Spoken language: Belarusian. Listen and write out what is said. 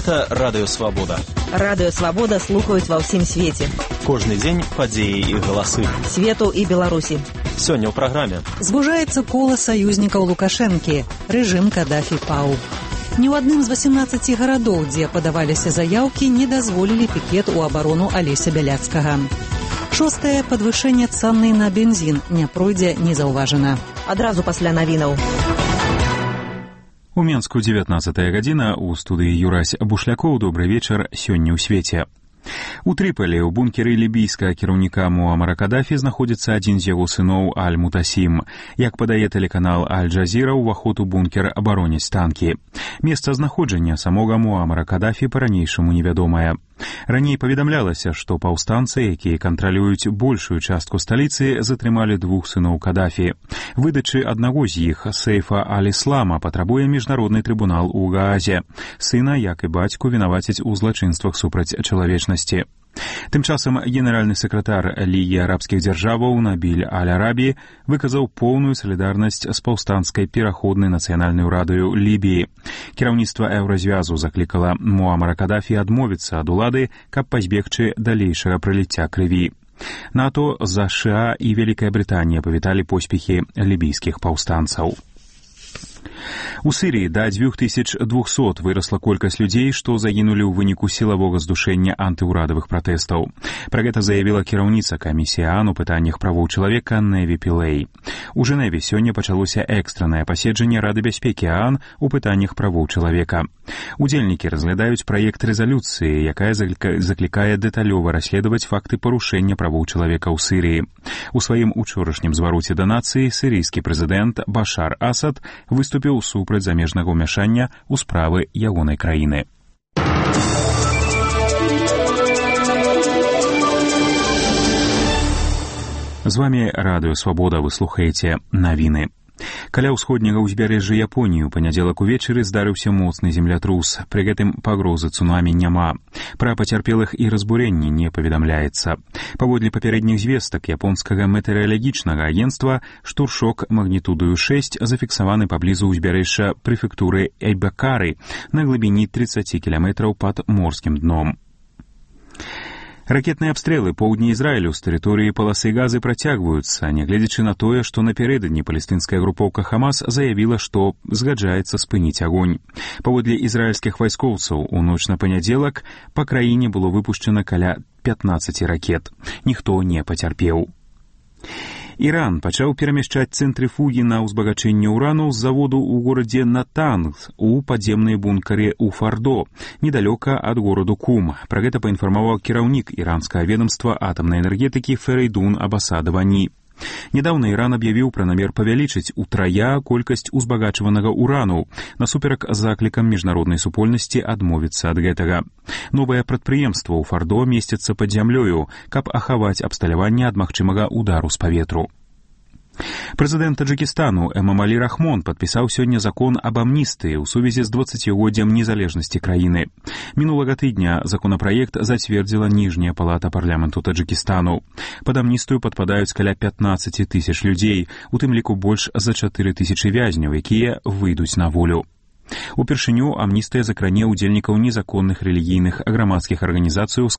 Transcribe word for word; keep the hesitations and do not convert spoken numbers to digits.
Гэта Радыё Свабода. Радыё Свабода слухаюць ва ўсім свеце. Кожны дзень падзеі і галасы. Свету і Беларусі. Сёння ў праграме. Звужаецца кола саюзнікаў Лукашэнкі. Рэжым Кадафі паў. Ні ў адным з васемнаццаці гарадоў, дзе падаваліся заяўкі, не дазволілі пікет у абарону Алеся Бяляцкага. Шостае падвышэнне цаны на бензін не пройдзе незаўважана. Адразу пасля навінаў. У Менску дзевятнаццатая гадзіна, у студыі Юрась Бушлякоў. Добры вечар, сёння ў свеце. У Трыполі, у бункеры лібійскага кіраўніка Муамара Кадафі, знаходзіцца адзін з яго сыноў Аль-Мутасім. Як падае тэлеканал Аль-Джазіра, уваход у бункер абароняць танкі. Месца знаходжання самога Муамара Кадафі па-ранейшаму невядомае. Раней паведамлялася, што паўстанцы, якія кантралююць большую частку сталіцы, затрымалі двух сыноў Кадафі. Выдачы аднаго з іх, Сейфа Аль-Іслама, патрабуе міжнародны трыбунал у Гаазе. Сына, як і бацьку, вінавацяць у злачынствах супраць чалавечнасці. Тым часам генеральны сакратар Лігі арабскіх дзяржаваў Набіль Аль-Арабі выказаў поўную салідарнасць з паўстанцкай пераходнай нацыянальнай урадаю Лібіі. Кіраўніцтва Еўразвязу заклікала Муамара Кадафі адмовіцца ад улады, каб пазбегчы далейшага праліцця крыві. НАТО, ЗША і Вялікая Брытанія павіталі поспехі лібійскіх паўстанцаў. У Сірыі да дзвюх тысяч двухсот вырасла колькасць людзей, што загінулі ў выніку сілавога здушэння антыўрадавых пратэстаў. Пра гэта заявіла кіраўніца камісіі ААН у пытаннях правоў чалавека Неві Пілэй. У Жэневе сёння пачалося экстраннае паседжанне Рады бяспекі ААН у пытаннях правоў чалавека. Удзельнікі разглядаюць праект рэзалюцыі, якая заклікае дэталёва расследаваць факты парушэння правоў чалавека ў Сірыі. У сваім учорашнім звароце да нацыі сірыйскі прэзідэнт Башар Асад выступіў супраць замежнага ўмяшання ў справы ягонай краіны. З вамі Радыё Свабода, вы слухаеце навіны. Каля ўсходняга ўзбярэжжа Японіі ў панядзелак увечары здарыўся моцны землятрус. Пры гэтым пагрозы цунамі няма. Пра пацярпелых і разбурэнні не паведамляецца. Паводле папярэдніх звестак японскага метэаралагічнага агенцтва, штуршок магнітудою шэсць зафіксаваны паблізу ўзбярэжжа прэфектуры Эйбакары на глыбіні тридцать кіламетраў пад морскім дном. Ракетныя абстрэлы поўдня Ізраілю з тэрыторыі паласы Газы працягваюцца, нягледзячы на тое, што напярэдадні палестынская групоўка Хамас заявіла, што згаджаецца спыніць агонь. Паводле ізраільскіх вайскоўцаў, у ноч на панядзелак па краіне было выпушчана каля пятнаццаці ракет. Ніхто не пацярпеў. Іран пачаў перамяшчаць цэнтрыфугі на ўзбагачэнне ўрану з заводу ў горадзе Натанз у падземнай бункары ў Фардо, недалёка ад гораду Кум. Пра гэта паінфармаваў кіраўнік іранскага ведамства атамнай энергетыкі Ферейдун Абасадавані. Нядаўна Іран аб'явіў пра намер павялічыць утрая колькасць узбагачванага ўрану, насуперак заклікам міжнароднай супольнасці адмовіцца ад гэтага. Новае прадпрыемства ў Фардо месціцца пад зямлёю, каб ахаваць абсталяванне ад магчымага удару з паветру. Прэзідэнт Таджыкістану Эмамалі Рахмон падпісаў сёння закон аб амністыі ў сувязі з дваццацігоддзям незалежнасці краіны. Мінулага тыдня законапраект зацвердзіла ніжняя палата парламенту Таджыкістану. Пад амністыю падпадаюць каля пятнаццаць тысяч людзей, у тым ліку больш за чатыры тысячы вязняў, якія выйдуць на волю. Упершыню амністыя закране ўдзельнікаў незаконных рэлігійных грамадскіх арганізацыяў